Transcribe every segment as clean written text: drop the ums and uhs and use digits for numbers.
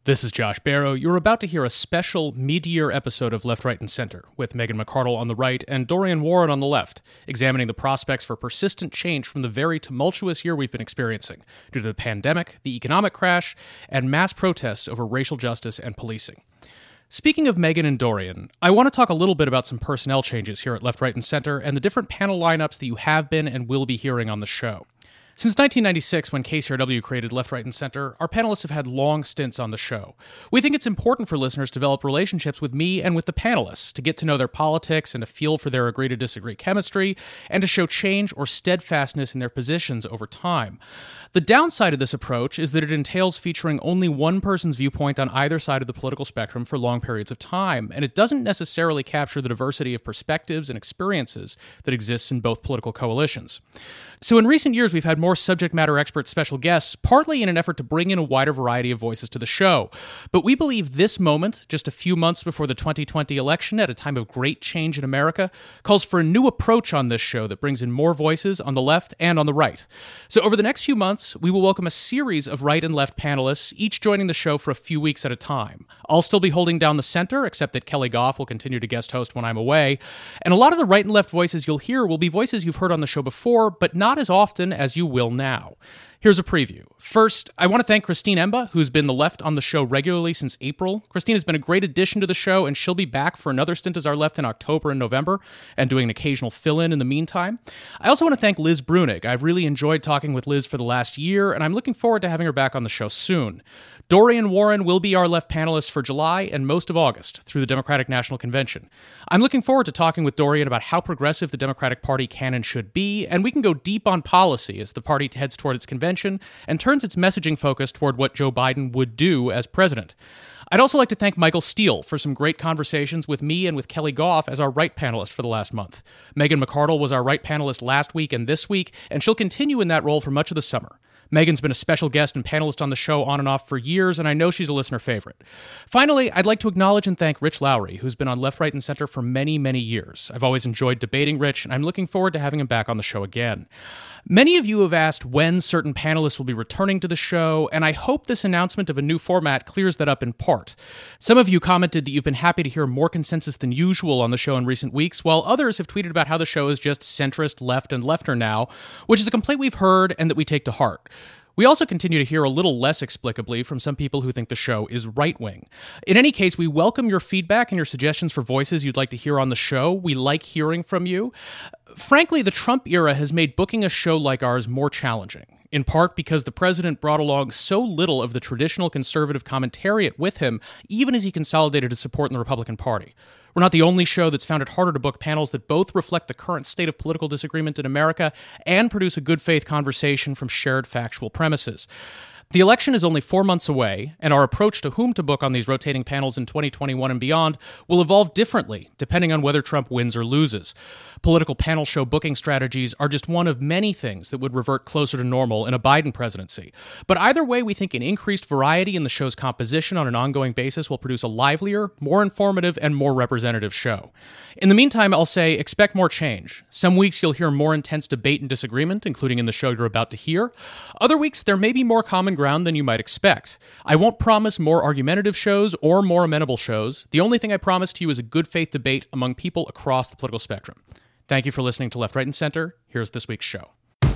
This is Josh Barrow. You're about to hear a special mid-year episode of Left, Right, and Center, with Megan McArdle on the right and Dorian Warren on the left, examining the prospects for persistent change from the very tumultuous year we've been experiencing due to the pandemic, the economic crash, and mass protests over racial justice and policing. Speaking of Megan and Dorian, I want to talk a little bit about some personnel changes here at Left, Right, and Center and the different panel lineups that you have been and will be hearing on the show. Since 1996, when KCRW created Left, Right, and Center, our panelists have had long stints on the show. We think it's important for listeners to develop relationships with me and with the panelists, to get to know their politics and to feel for their agree-to-disagree chemistry, and to show change or steadfastness in their positions over time. The downside of this approach is that it entails featuring only one person's viewpoint on either side of the political spectrum for long periods of time, and it doesn't necessarily capture the diversity of perspectives and experiences that exists in both political coalitions. So in recent years, we've had more subject matter expert special guests, partly in an effort to bring in a wider variety of voices to the show. But we believe this moment, just a few months before the 2020 election, at a time of great change in America, calls for a new approach on this show that brings in more voices on the left and on the right. So over the next few months, we will welcome a series of right and left panelists, each joining the show for a few weeks at a time. I'll still be holding down the center, except that Kelly Goff will continue to guest host when I'm away. And a lot of the right and left voices you'll hear will be voices you've heard on the show before, but not as often as you will now. Here's a preview. First, I want to thank Christine Emba, who's been the left on the show regularly since April. Christine has been a great addition to the show, and she'll be back for another stint as our left in October and November, and doing an occasional fill-in in the meantime. I also want to thank Liz Brunig. I've really enjoyed talking with Liz for the last year, and I'm looking forward to having her back on the show soon. Dorian Warren will be our left panelist for July and most of August through the Democratic National Convention. I'm looking forward to talking with Dorian about how progressive the Democratic Party can and should be, and we can go deep on policy as the party heads toward its convention and turns its messaging focus toward what Joe Biden would do as president. I'd also like to thank Michael Steele for some great conversations with me and with Kelly Goff as our right panelist for the last month. Megan McArdle was our right panelist last week and this week, and she'll continue in that role for much of the summer. Megan's been a special guest and panelist on the show on and off for years, and I know she's a listener favorite. Finally, I'd like to acknowledge and thank Rich Lowry, who's been on Left, Right, and Center for many, many years. I've always enjoyed debating Rich, and I'm looking forward to having him back on the show again. Many of you have asked when certain panelists will be returning to the show, and I hope this announcement of a new format clears that up in part. Some of you commented that you've been happy to hear more consensus than usual on the show in recent weeks, while others have tweeted about how the show is just centrist, left, and lefter now, which is a complaint we've heard and that we take to heart. We also continue to hear a little less explicably from some people who think the show is right-wing. In any case, we welcome your feedback and your suggestions for voices you'd like to hear on the show. We like hearing from you. Frankly, the Trump era has made booking a show like ours more challenging, in part because the president brought along so little of the traditional conservative commentariat with him, even as he consolidated his support in the Republican Party. We're not the only show that's found it harder to book panels that both reflect the current state of political disagreement in America and produce a good faith conversation from shared factual premises. The election is only 4 months away, and our approach to whom to book on these rotating panels in 2021 and beyond will evolve differently depending on whether Trump wins or loses. Political panel show booking strategies are just one of many things that would revert closer to normal in a Biden presidency. But either way, we think an increased variety in the show's composition on an ongoing basis will produce a livelier, more informative, and more representative show. In the meantime, I'll say expect more change. Some weeks you'll hear more intense debate and disagreement, including in the show you're about to hear. Other weeks there may be more common ground than you might expect. I won't promise more argumentative shows or more amenable shows. The only thing I promise to you is a good faith debate among people across the political spectrum. Thank you for listening to Left, Right, and Center. Here's this week's show.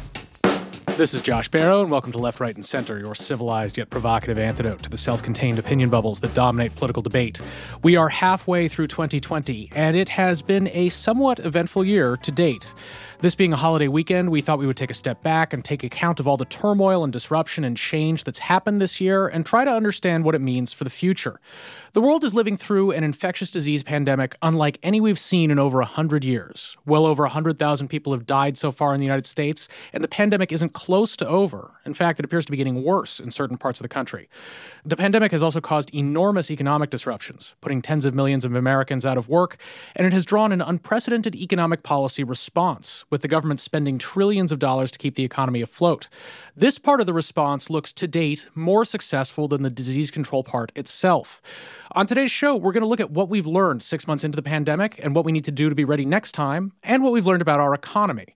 This is Josh Barrow, and welcome to Left, Right, and Center, your civilized yet provocative antidote to the self-contained opinion bubbles that dominate political debate. We are halfway through 2020, and it has been a somewhat eventful year to date. This being a holiday weekend, we thought we would take a step back and take account of all the turmoil and disruption and change that's happened this year and try to understand what it means for the future. The world is living through an infectious disease pandemic unlike any we've seen in over 100 years. Well over 100,000 people have died so far in the United States, and the pandemic isn't close to over. In fact, it appears to be getting worse in certain parts of the country. The pandemic has also caused enormous economic disruptions, putting tens of millions of Americans out of work, and it has drawn an unprecedented economic policy response, with the government spending trillions of dollars to keep the economy afloat. This part of the response looks to date more successful than the disease control part itself. On today's show, we're going to look at what we've learned 6 months into the pandemic and what we need to do to be ready next time, and what we've learned about our economy.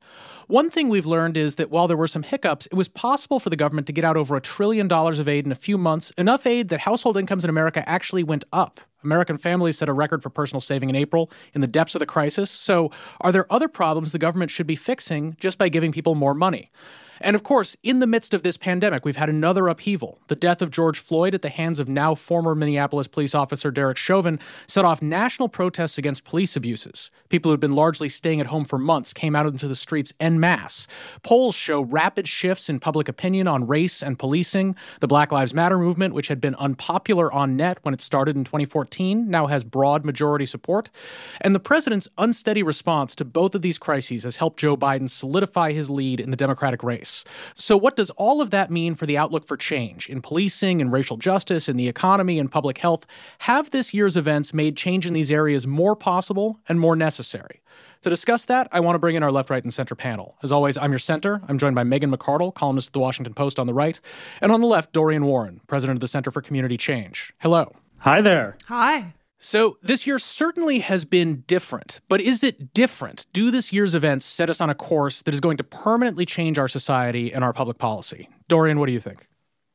One thing we've learned is that while there were some hiccups, it was possible for the government to get out over $1 trillion of aid in a few months, enough aid that household incomes in America actually went up. American families set a record for personal saving in April in the depths of the crisis. So are there other problems the government should be fixing just by giving people more money? And of course, in the midst of this pandemic, we've had another upheaval. The death of George Floyd at the hands of now former Minneapolis police officer Derek Chauvin set off national protests against police abuses. People who had been largely staying at home for months came out into the streets en masse. Polls show rapid shifts in public opinion on race and policing. The Black Lives Matter movement, which had been unpopular on net when it started in 2014, now has broad majority support. And the president's unsteady response to both of these crises has helped Joe Biden solidify his lead in the Democratic race. So what does all of that mean for the outlook for change in policing and racial justice, in the economy and public health? Have this year's events made change in these areas more possible and more necessary? To discuss that, I want to bring in our left, right, and center panel. As always, I'm your center. I'm joined by Megan McArdle, columnist at The Washington Post on the right. And on the left, Dorian Warren, president of the Center for Community Change. Hello. Hi there. Hi. So this year certainly has been different, but is it different? Do this year's events set us on a course that is going to permanently change our society and our public policy? Dorian, what do you think?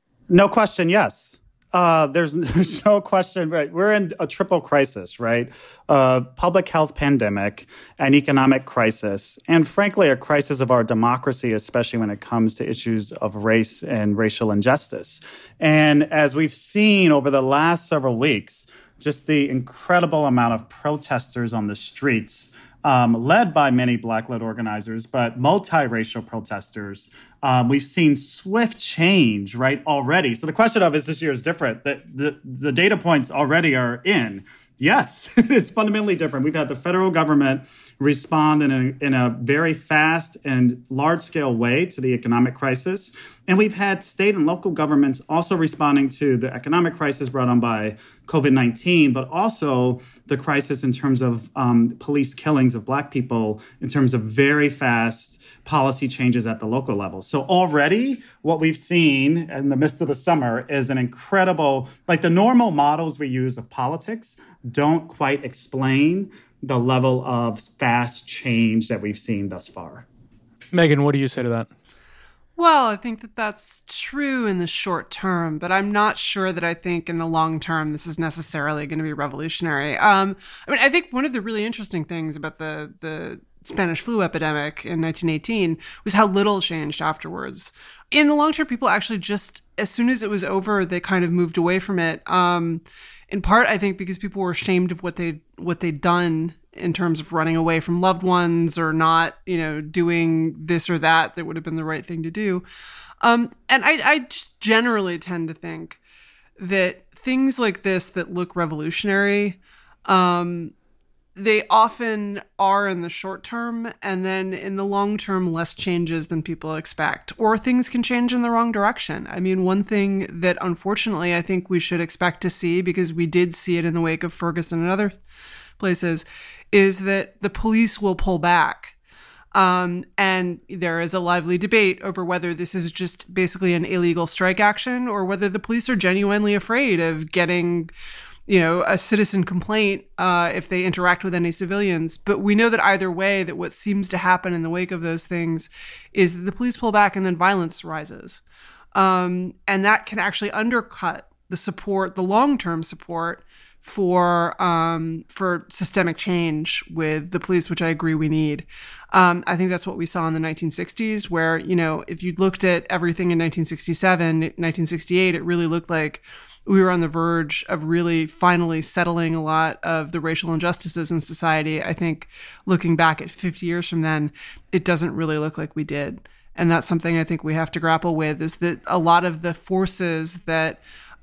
No question, yes. There's no question, right? We're in a triple crisis, right? Public health pandemic, an economic crisis, and frankly, a crisis of our democracy, especially when it comes to issues of race and racial injustice. And as we've seen over the last several weeks, just the incredible amount of protesters on the streets, led by many Black-led organizers, but multiracial protesters. We've seen swift change, right, already. So the question of is this year is different? The data points already are in. Yes, it's fundamentally different. We've had the federal government respond in a very fast and large-scale way to the economic crisis. And we've had state and local governments also responding to the economic crisis brought on by COVID-19, but also the crisis in terms of police killings of Black people, in terms of very fast policy changes at the local level. So already what we've seen in the midst of the summer is an incredible, like the normal models we use of politics don't quite explain the level of fast change that we've seen thus far. Megan, what do you say to that? Well, I think that that's true in the short term, but I'm not sure that I think in the long term this is necessarily going to be revolutionary. I think one of the really interesting things about the Spanish flu epidemic in 1918 was how little changed afterwards. In the long term, people actually just, as soon as it was over, they kind of moved away from it. In part, I think because people were ashamed of what they'd done in terms of running away from loved ones or not, doing this or that would have been the right thing to do. And I just generally tend to think that things like this that look revolutionary, they often are in the short term, and then in the long term, less changes than people expect, or things can change in the wrong direction. I mean, one thing that unfortunately I think we should expect to see, because we did see it in the wake of Ferguson and other places, is that the police will pull back. And there is a lively debate over whether this is just basically an illegal strike action or whether the police are genuinely afraid of getting a citizen complaint if they interact with any civilians. But we know that either way, that what seems to happen in the wake of those things is that the police pull back and then violence rises. And that can actually undercut the support, the long-term support for systemic change with the police, which I agree we need. I think that's what we saw in the 1960s, where, if you looked at everything in 1967, 1968, it really looked like we were on the verge of really finally settling a lot of the racial injustices in society. I think looking back at 50 years from then, it doesn't really look like we did. And that's something I think we have to grapple with, is that a lot of the forces that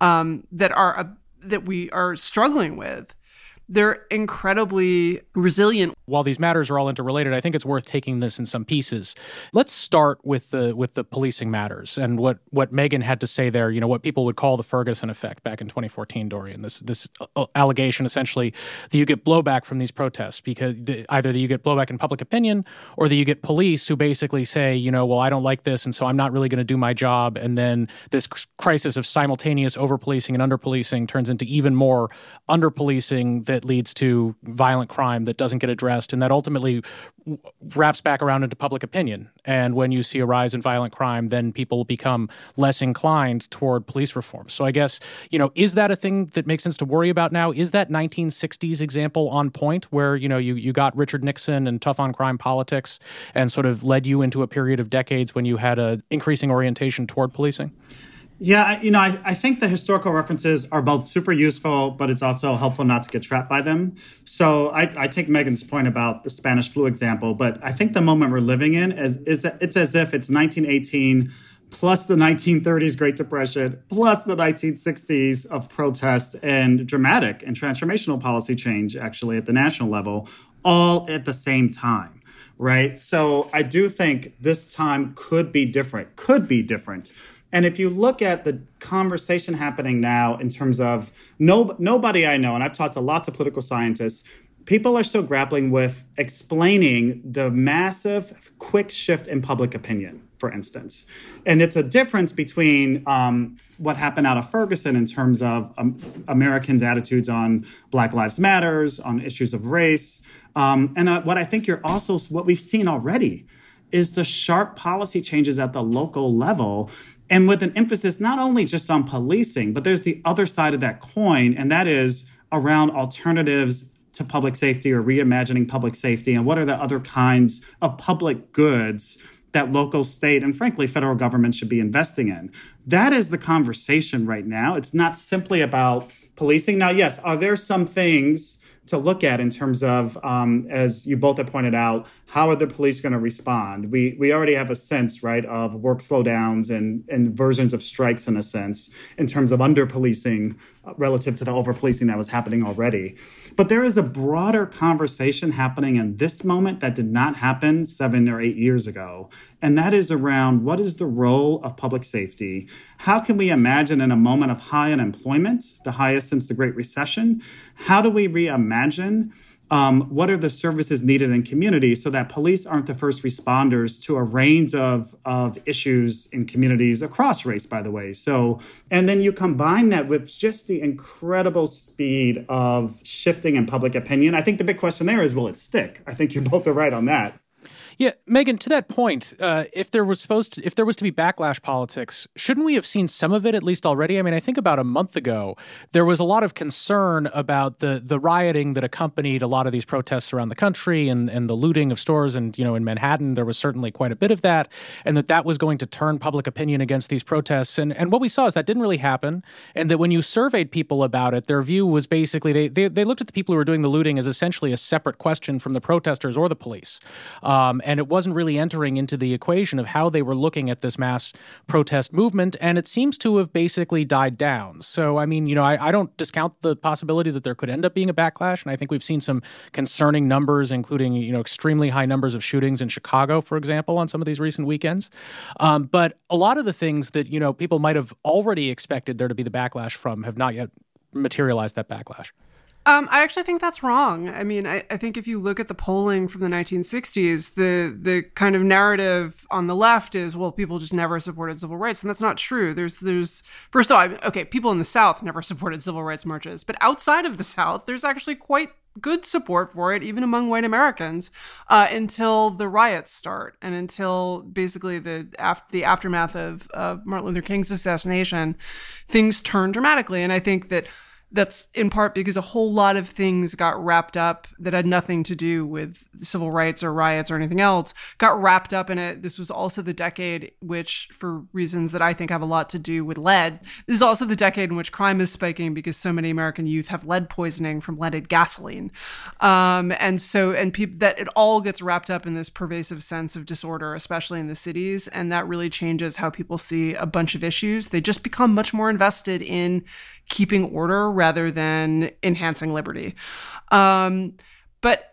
we are struggling with, they're incredibly resilient. While these matters are all interrelated, I think it's worth taking this in some pieces. Let's start with the policing matters and what Megan had to say there, what people would call the Ferguson effect back in 2014, Dorian. This allegation essentially that you get blowback from these protests because either that you get blowback in public opinion or that you get police who basically say, well, I don't like this and so I'm not really going to do my job. And then this crisis of simultaneous over-policing and under-policing turns into even more under-policing that leads to violent crime that doesn't get addressed, and that ultimately wraps back around into public opinion. And when you see a rise in violent crime, then people become less inclined toward police reform. So I guess, is that a thing that makes sense to worry about now? Is that 1960s example on point where, you got Richard Nixon and tough on crime politics and sort of led you into a period of decades when you had an increasing orientation toward policing? Yeah, I think the historical references are both super useful, but it's also helpful not to get trapped by them. So I take Megan's point about the Spanish flu example, but I think the moment we're living in is it's as if it's 1918 plus the 1930s Great Depression, plus the 1960s of protest and dramatic and transformational policy change, actually, at the national level, all at the same time, right? So I do think this time could be different. And if you look at the conversation happening now in terms of nobody I know, and I've talked to lots of political scientists, people are still grappling with explaining the massive, quick shift in public opinion, for instance. And it's a difference between what happened out of Ferguson in terms of Americans' attitudes on Black Lives Matters, on issues of race. And what I think what we've seen already is the sharp policy changes at the local level, and with an emphasis not only just on policing, but there's the other side of that coin, and that is around alternatives to public safety or reimagining public safety, and what are the other kinds of public goods that local, state, and frankly, federal government should be investing in. That is the conversation right now. It's not simply about policing. Now, yes, are there some things to look at in terms of, as you both have pointed out, how are the police going to respond? We already have a sense, right, of work slowdowns and versions of strikes, in a sense, in terms of under-policing relative to the over-policing that was happening already. But there is a broader conversation happening in this moment that did not happen 7 or 8 years ago. And that is around what is the role of public safety? How can we imagine in a moment of high unemployment, the highest since the Great Recession, how do we reimagine what are the services needed in communities so that police aren't the first responders to a range of issues in communities across race, by the way. So, and then you combine that with just the incredible speed of shifting in public opinion. I think the big question there is, will it stick? I think you both are right on that. Yeah, Megan, to that point, if there was to be backlash politics, shouldn't we have seen some of it at least already? I mean, I think about a month ago, there was a lot of concern about the rioting that accompanied a lot of these protests around the country and the looting of stores. And, in Manhattan, there was certainly quite a bit of that, and that was going to turn public opinion against these protests. And what we saw is that didn't really happen, and that when you surveyed people about it, their view was basically they looked at the people who were doing the looting as essentially a separate question from the protesters or the police. And it wasn't really entering into the equation of how they were looking at this mass protest movement, and it seems to have basically died down. So, I mean, I don't discount the possibility that there could end up being a backlash, and I think we've seen some concerning numbers, including, extremely high numbers of shootings in Chicago, for example, on some of these recent weekends. But a lot of the things that, people might have already expected there to be the backlash from have not yet materialized that backlash. I actually think that's wrong. I mean, I think if you look at the polling from the 1960s, the kind of narrative on the left is, well, people just never supported civil rights. And that's not true. There's first of all, okay, people in the South never supported civil rights marches. But outside of the South, there's actually quite good support for it, even among white Americans, until the riots start and until basically the aftermath of Martin Luther King's assassination, things turn dramatically. And I think that's in part because a whole lot of things got wrapped up that had nothing to do with civil rights or riots or anything else, got wrapped up in it. This was also the decade which, for reasons that I think have a lot to do with lead, this is also the decade in which crime is spiking because so many American youth have lead poisoning from leaded gasoline. And that it all gets wrapped up in this pervasive sense of disorder, especially in the cities. And that really changes how people see a bunch of issues. They just become much more invested in keeping order rather than enhancing liberty. But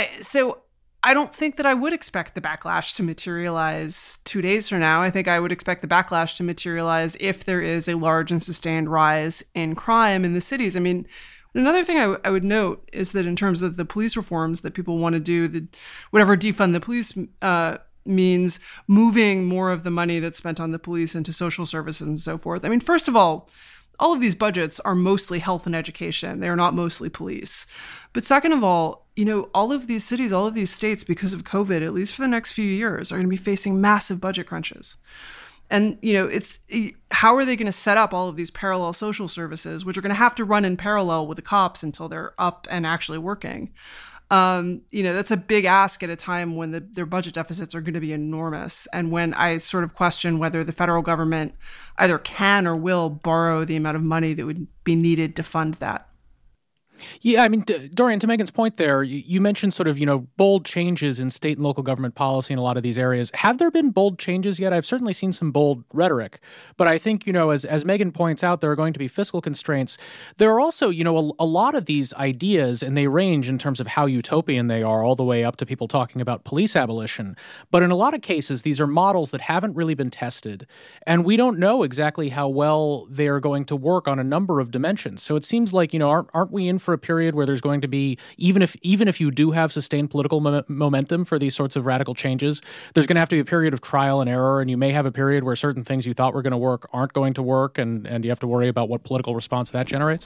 I don't think that I would expect the backlash to materialize 2 days from now. I think I would expect the backlash to materialize if there is a large and sustained rise in crime in the cities. I mean, another thing I would note is that in terms of the police reforms that people want to do, whatever defund the police means moving more of the money that's spent on the police into social services and so forth. I mean, first of all, all of these budgets are mostly health and education. They're not mostly police. But second of all, all of these cities, all of these states, because of COVID, at least for the next few years, are going to be facing massive budget crunches. And, it's how are they going to set up all of these parallel social services, which are going to have to run in parallel with the cops until they're up and actually working? That's a big ask at a time when their budget deficits are going to be enormous. And when I sort of question whether the federal government either can or will borrow the amount of money that would be needed to fund that. Yeah, I mean, Dorian, to Megan's point there, you mentioned sort of, bold changes in state and local government policy in a lot of these areas. Have there been bold changes yet? I've certainly seen some bold rhetoric. But I think, as Megan points out, there are going to be fiscal constraints. There are also, a lot of these ideas, and they range in terms of how utopian they are, all the way up to people talking about police abolition. But in a lot of cases, these are models that haven't really been tested. And we don't know exactly how well they are going to work on a number of dimensions. So it seems like, aren't we in for a period where there's going to be, even if you do have sustained political momentum for these sorts of radical changes, there's going to have to be a period of trial and error, and you may have a period where certain things you thought were going to work aren't going to work, and you have to worry about what political response that generates?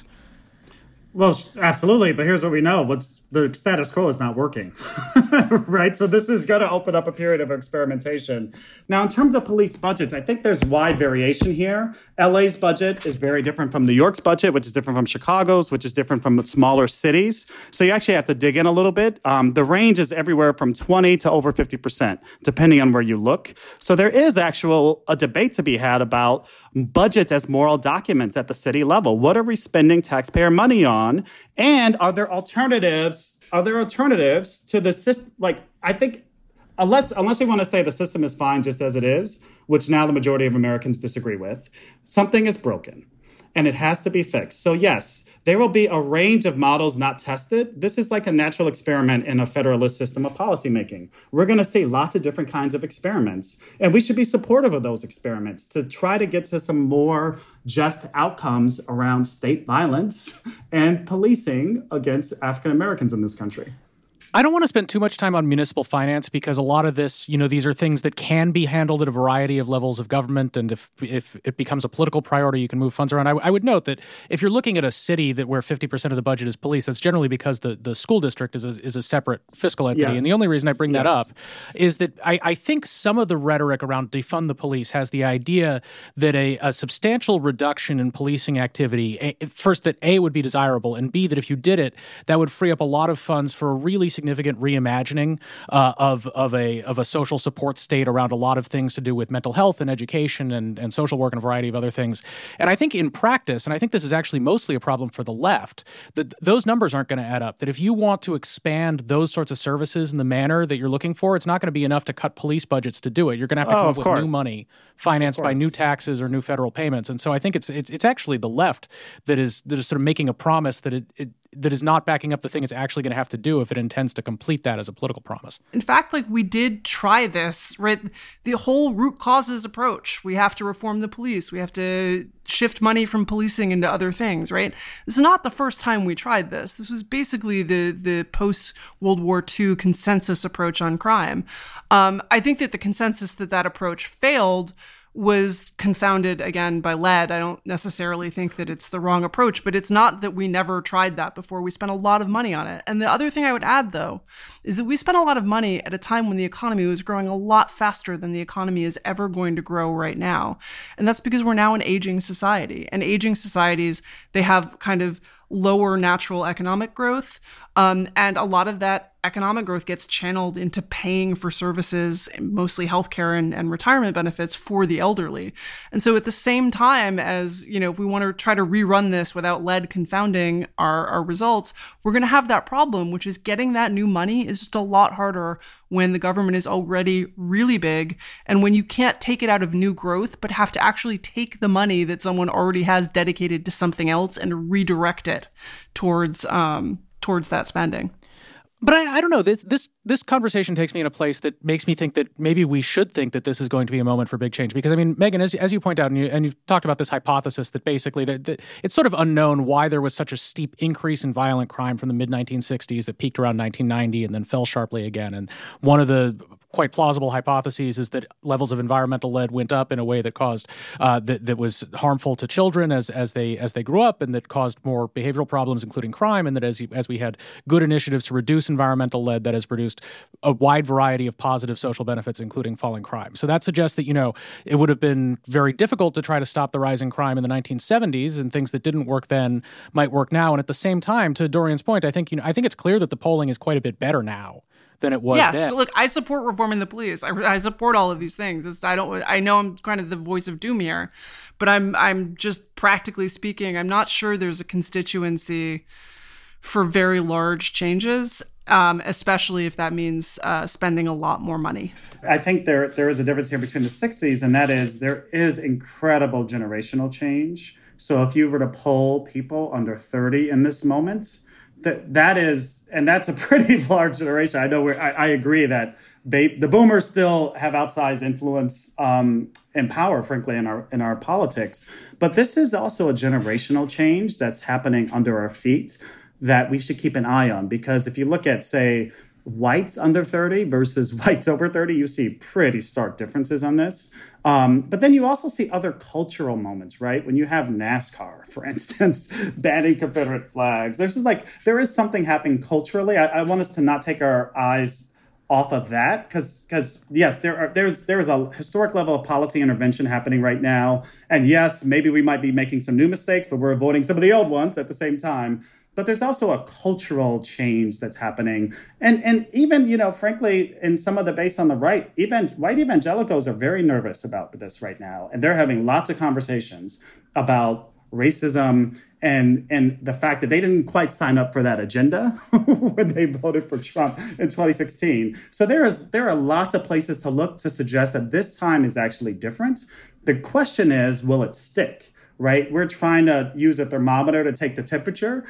Well, absolutely. But here's what we know. The status quo is not working, right? So this is going to open up a period of experimentation. Now, in terms of police budgets, I think there's wide variation here. LA's budget is very different from New York's budget, which is different from Chicago's, which is different from smaller cities. So you actually have to dig in a little bit. The range is everywhere from 20 to over 50%, depending on where you look. So there is a debate to be had about budgets as moral documents at the city level. What are we spending taxpayer money on? And are there alternatives? Are there alternatives to the system? I think unless we want to say the system is fine just as it is, which now the majority of Americans disagree with, something is broken and it has to be fixed. So yes, there will be a range of models not tested. This is like a natural experiment in a federalist system of policymaking. We're going to see lots of different kinds of experiments, and we should be supportive of those experiments to try to get to some more just outcomes around state violence and policing against African Americans in this country. I don't want to spend too much time on municipal finance because a lot of this, these are things that can be handled at a variety of levels of government. And if it becomes a political priority, you can move funds around. I would note that if you're looking at a city where 50% of the budget is police, that's generally because the school district is a separate fiscal entity. Yes. And the only reason I bring that up is that I think some of the rhetoric around defund the police has the idea that a substantial reduction in policing activity, first, that A, would be desirable, and B, that if you did it, that would free up a lot of funds for a really significant reimagining of a social support state around a lot of things to do with mental health and education and social work and a variety of other things. And I think in practice, and I think this is actually mostly a problem for the left, that those numbers aren't going to add up. That if you want to expand those sorts of services in the manner that you're looking for, it's not going to be enough to cut police budgets to do it. You're going to have to come up with new money financed by new taxes or new federal payments. And so I think it's actually the left that is sort of making a promise that that is not backing up the thing it's actually going to have to do if it intends to complete that as a political promise. In fact, we did try this, right? The whole root causes approach. We have to reform the police. We have to shift money from policing into other things, right? This is not the first time we tried this. This was basically the post-World War II consensus approach on crime. I think that the consensus that approach failed was confounded, again, by lead. I don't necessarily think that it's the wrong approach, but it's not that we never tried that before. We spent a lot of money on it. And the other thing I would add, though, is that we spent a lot of money at a time when the economy was growing a lot faster than the economy is ever going to grow right now. And that's because we're now an aging society. And aging societies, they have kind of lower natural economic growth. And a lot of that economic growth gets channeled into paying for services, mostly healthcare and retirement benefits for the elderly. And so at the same time as, if we want to try to rerun this without lead confounding our results, we're going to have that problem, which is getting that new money is just a lot harder when the government is already really big and when you can't take it out of new growth, but have to actually take the money that someone already has dedicated to something else and redirect it towards that spending. But I don't know. This conversation takes me in a place that makes me think that maybe we should think that this is going to be a moment for big change. Because, I mean, Megan, as you point out, and you've talked about this hypothesis that basically that it's sort of unknown why there was such a steep increase in violent crime from the mid-1960s that peaked around 1990 and then fell sharply again. And one of the quite plausible hypotheses is that levels of environmental lead went up in a way that caused that was harmful to children as they grew up, and that caused more behavioral problems, including crime, and that as we had good initiatives to reduce environmental lead, that has produced a wide variety of positive social benefits, including falling crime. So that suggests that, it would have been very difficult to try to stop the rising crime in the 1970s, and things that didn't work then might work now. And at the same time, to Dorian's point, I think it's clear that the polling is quite a bit better now than it was then. Yes, look, I support reforming the police. I support all of these things. I know I'm kind of the voice of doom here, but I'm just practically speaking, I'm not sure there's a constituency for very large changes, especially if that means spending a lot more money. I think there is a difference here between the 60s, and that is there is incredible generational change. So if you were to poll people under 30 in this moment, that's a pretty large generation. I know I agree that the boomers still have outsized influence and power, frankly, in our politics. But this is also a generational change that's happening under our feet that we should keep an eye on. Because if you look at, say, whites under 30 versus whites over 30, you see pretty stark differences on this. But then you also see other cultural moments, right? When you have NASCAR, for instance, banning Confederate flags, there is something happening culturally. I want us to not take our eyes off of that because yes, there is a historic level of policy intervention happening right now. And yes, maybe we might be making some new mistakes, but we're avoiding some of the old ones at the same time. But there's also a cultural change that's happening. And even, frankly, in some of the base on the right, white evangelicals are very nervous about this right now. And they're having lots of conversations about racism and the fact that they didn't quite sign up for that agenda when they voted for Trump in 2016. So there are lots of places to look to suggest that this time is actually different. The question is, will it stick? Right? We're trying to use a thermometer to take the temperature,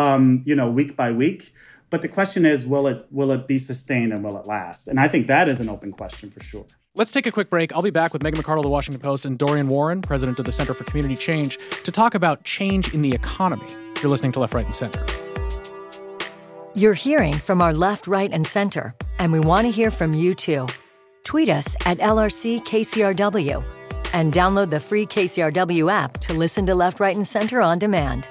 week by week. But the question is, will it be sustained and will it last? And I think that is an open question for sure. Let's take a quick break. I'll be back with Megan McArdle of the Washington Post and Dorian Warren, president of the Center for Community Change, to talk about change in the economy. You're listening to Left, Right, and Center. You're hearing from our left, right, and center, and we want to hear from you too. Tweet us at LRCKCRW. And download the free KCRW app to listen to Left, Right, and Center on demand.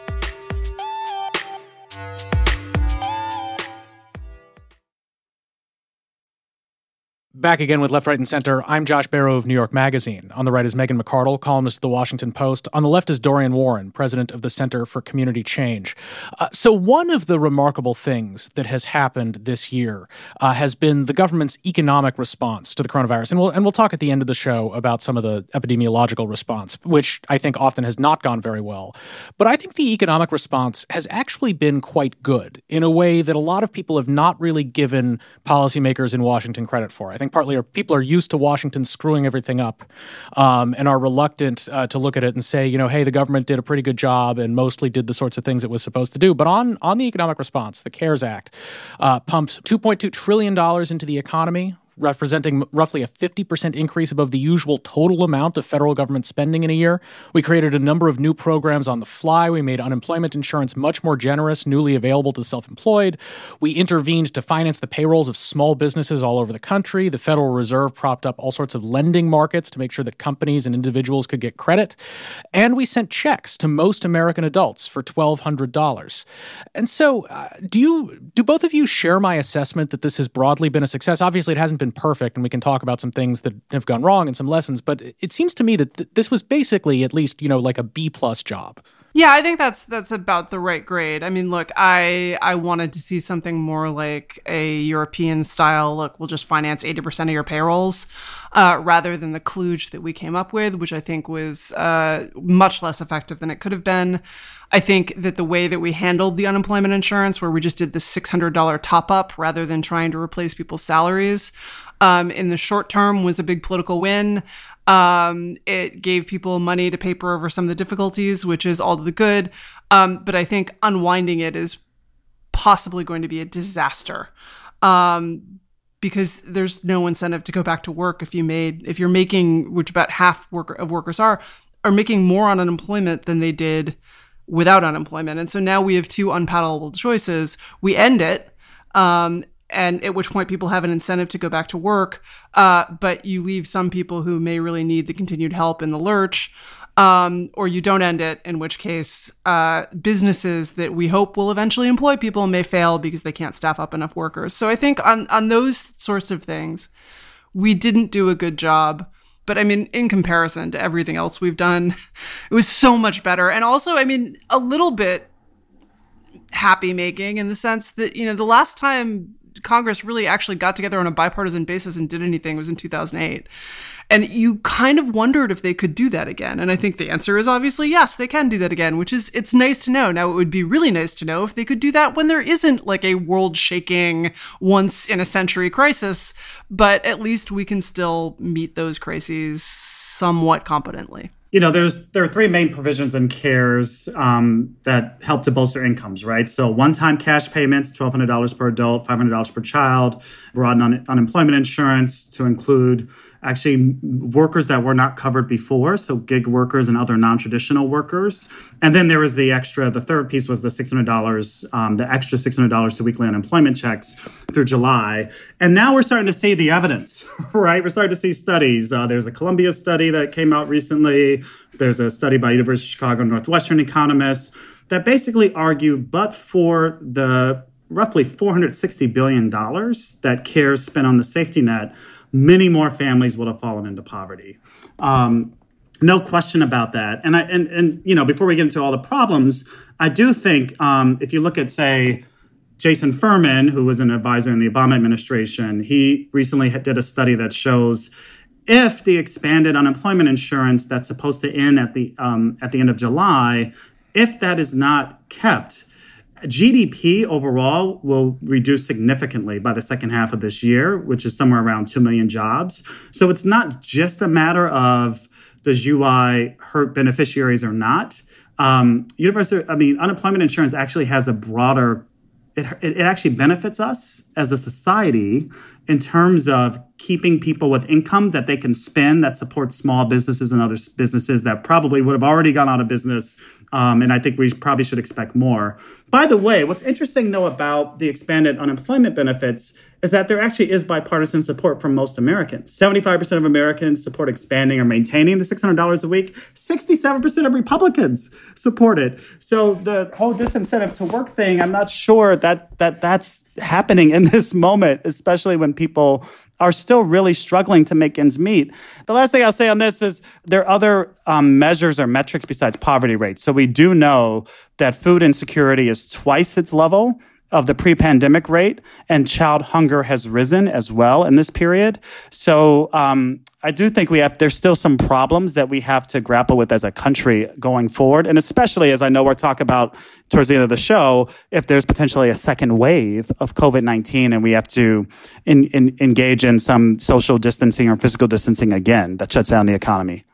Back again with Left, Right, and Center. I'm Josh Barrow of New York Magazine. On the right is Megan McArdle, columnist of the Washington Post. On the left is Dorian Warren, president of the Center for Community Change. So one of the remarkable things that has happened this year has been the government's economic response to the coronavirus. And we'll talk at the end of the show about some of the epidemiological response, which I think often has not gone very well. But I think the economic response has actually been quite good in a way that a lot of people have not really given policymakers in Washington credit for. I think partly people are used to Washington screwing everything up and are reluctant to look at it and say, hey, the government did a pretty good job and mostly did the sorts of things it was supposed to do. But on the economic response, the CARES Act pumped $2.2 trillion into the economy, representing roughly a 50% increase above the usual total amount of federal government spending in a year. We created a number of new programs on the fly. We made unemployment insurance much more generous, newly available to self-employed. We intervened to finance the payrolls of small businesses all over the country. The Federal Reserve propped up all sorts of lending markets to make sure that companies and individuals could get credit. And we sent checks to most American adults for $1,200. And so do both of you share my assessment that this has broadly been a success? Obviously, it hasn't been perfect, and we can talk about some things that have gone wrong and some lessons, but it seems to me that this was basically at least, like a B-plus job. Yeah, I think that's about the right grade. I mean, look, I wanted to see something more like a European style, look, we'll just finance 80% of your payrolls, rather than the kludge that we came up with, which I think was much less effective than it could have been. I think that the way that we handled the unemployment insurance, where we just did the $600 top up rather than trying to replace people's salaries, in the short term was a big political win. It gave people money to paper over some of the difficulties, which is all to the good. But I think unwinding it is possibly going to be a disaster. Because there's no incentive to go back to work if you're making, which about half of workers are making more on unemployment than they did without unemployment. And so now we have two unpalatable choices. We end it, and at which point people have an incentive to go back to work, but you leave some people who may really need the continued help in the lurch, or you don't end it, in which case businesses that we hope will eventually employ people may fail because they can't staff up enough workers. So I think on those sorts of things, we didn't do a good job. But I mean, in comparison to everything else we've done, it was so much better. And also, I mean, a little bit happy making in the sense that, you know, the last time Congress really actually got together on a bipartisan basis and did anything was in 2008. And you kind of wondered if they could do that again. And I think the answer is obviously yes, they can do that again, which is, it's nice to know. Now, it would be really nice to know if they could do that when there isn't like a world-shaking, once-in-a-century crisis, but at least we can still meet those crises somewhat competently. You know, there are three main provisions in CARES that help to bolster incomes, right? So one-time cash payments, $1,200 per adult, $500 per child, broaden unemployment insurance to include actually workers that were not covered before, so gig workers and other non-traditional workers. And then there was the third piece was the $600, the extra $600 to weekly unemployment checks through July. And now we're starting to see the evidence, right? We're starting to see studies. There's a Columbia study that came out recently. There's a study by University of Chicago Northwestern economists that basically argue, but for the roughly $460 billion that CARES spent on the safety net, many more families would have fallen into poverty. No question about that. And you know, before we get into all the problems, I do think if you look at, say, Jason Furman, who was an advisor in the Obama administration, he recently did a study that shows if the expanded unemployment insurance that's supposed to end at the end of July, if that is not kept, GDP overall will reduce significantly by the second half of this year, which is somewhere around 2 million jobs. So it's not just a matter of does UI hurt beneficiaries or not. Unemployment insurance actually has a broader, it actually benefits us as a society in terms of keeping people with income that they can spend that supports small businesses and other businesses that probably would have already gone out of business. And I think we probably should expect more. By the way, what's interesting, though, about the expanded unemployment benefits is that there actually is bipartisan support from most Americans. 75% of Americans support expanding or maintaining the $600 a week. 67% of Republicans support it. So the whole disincentive to work thing, I'm not sure that's happening in this moment, especially when people are still really struggling to make ends meet. The last thing I'll say on this is there are other measures or metrics besides poverty rates. So we do know that food insecurity is twice its level of the pre-pandemic rate, and child hunger has risen as well in this period. So I do think there's still some problems that we have to grapple with as a country going forward. And especially as I know we'll talk about towards the end of the show, if there's potentially a second wave of COVID-19 and we have to engage in some social distancing or physical distancing again that shuts down the economy.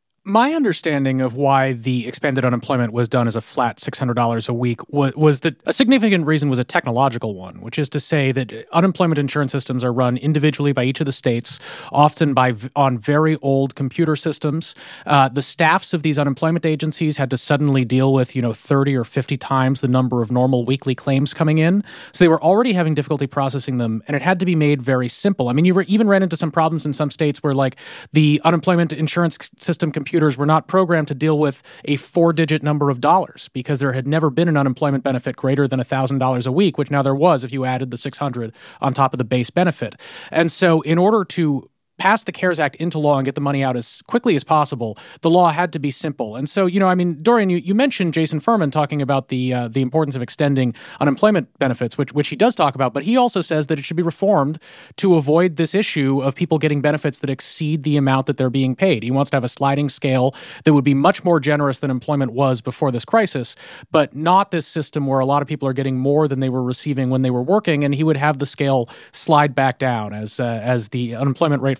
My understanding of why the expanded unemployment was done as a flat $600 a week was that a significant reason was a technological one, which is to say that unemployment insurance systems are run individually by each of the states, often on very old computer systems. The staffs of these unemployment agencies had to suddenly deal with 30 or 50 times the number of normal weekly claims coming in. So they were already having difficulty processing them, and it had to be made very simple. I mean, you even ran into some problems in some states where, like, the unemployment insurance system computers were not programmed to deal with a 4-digit number of dollars because there had never been an unemployment benefit greater than $1,000 a week, which now there was if you added the $600 on top of the base benefit. And so in order to pass the CARES Act into law and get the money out as quickly as possible, the law had to be simple. And so, Dorian, you mentioned Jason Furman talking about the importance of extending unemployment benefits, which he does talk about, but he also says that it should be reformed to avoid this issue of people getting benefits that exceed the amount that they're being paid. He wants to have a sliding scale that would be much more generous than employment was before this crisis, but not this system where a lot of people are getting more than they were receiving when they were working, and he would have the scale slide back down as the unemployment rate falls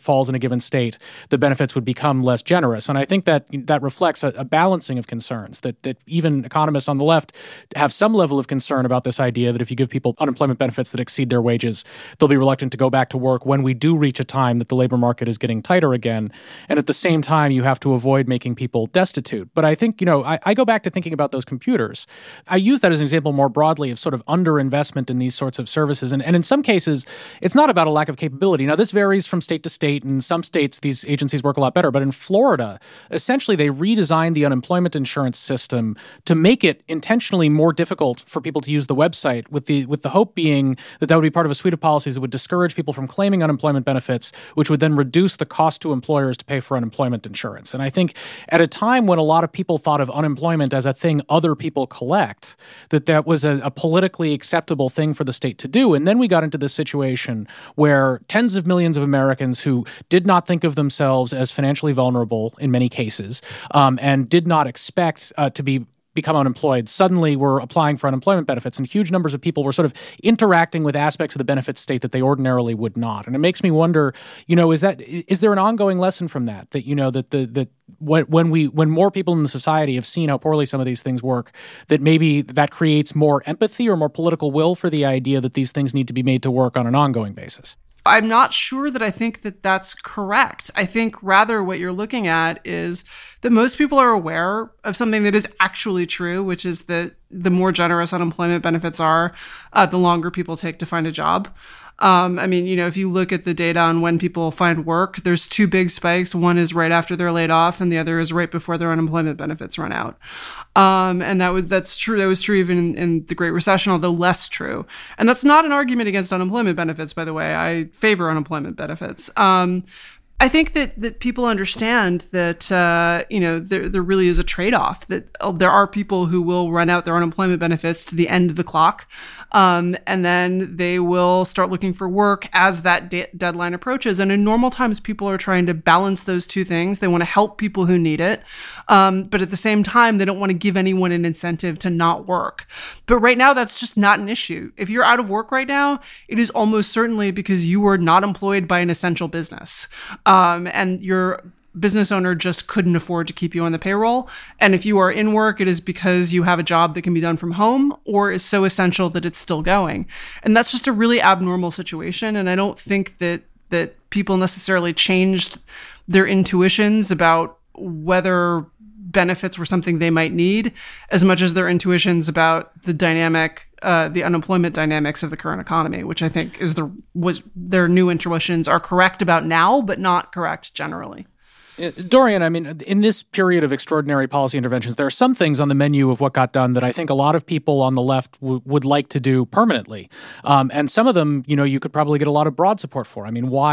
falls in a given state, the benefits would become less generous. And I think that reflects a balancing of concerns, that even economists on the left have some level of concern about this idea that if you give people unemployment benefits that exceed their wages, they'll be reluctant to go back to work when we do reach a time that the labor market is getting tighter again. And at the same time, you have to avoid making people destitute. But I think, I go back to thinking about those computers. I use that as an example more broadly of sort of underinvestment in these sorts of services. And in some cases, it's not about a lack of capability. Now, this varies from state to state. In some states, these agencies work a lot better. But in Florida, essentially, they redesigned the unemployment insurance system to make it intentionally more difficult for people to use the website, with the hope being that would be part of a suite of policies that would discourage people from claiming unemployment benefits, which would then reduce the cost to employers to pay for unemployment insurance. And I think at a time when a lot of people thought of unemployment as a thing other people collect, that was a politically acceptable thing for the state to do. And then we got into this situation where tens of millions of Americans who did not think of themselves as financially vulnerable in many cases, and did not expect to become unemployed, suddenly were applying for unemployment benefits, and huge numbers of people were sort of interacting with aspects of the benefit state that they ordinarily would not. And it makes me wonder, is there an ongoing lesson from that when more people in the society have seen how poorly some of these things work, that maybe that creates more empathy or more political will for the idea that these things need to be made to work on an ongoing basis? I'm not sure that I think that that's correct. I think rather what you're looking at is that most people are aware of something that is actually true, which is that the more generous unemployment benefits are, the longer people take to find a job. If you look at the data on when people find work, there's two big spikes. One is right after they're laid off, and the other is right before their unemployment benefits run out. And that's true. That was true even in the Great Recession, although less true. And that's not an argument against unemployment benefits, by the way. I favor unemployment benefits. I think that people understand that there really is a trade-off, that there are people who will run out their unemployment benefits to the end of the clock, and then they will start looking for work as that deadline approaches. And in normal times, people are trying to balance those two things. They want to help people who need it, but at the same time, they don't want to give anyone an incentive to not work. But right now, that's just not an issue. If you're out of work right now, it is almost certainly because you were not employed by an essential business. And your business owner just couldn't afford to keep you on the payroll. And if you are in work, it is because you have a job that can be done from home or is so essential that it's still going. And that's just a really abnormal situation. And I don't think that people necessarily changed their intuitions about whether benefits were something they might need as much as their intuitions about the unemployment dynamics of the current economy, which I think was their new intuitions are correct about now, but not correct generally. Dorian, in this period of extraordinary policy interventions, there are some things on the menu of what got done that I think a lot of people on the left would like to do permanently. And some of them, you could probably get a lot of broad support for.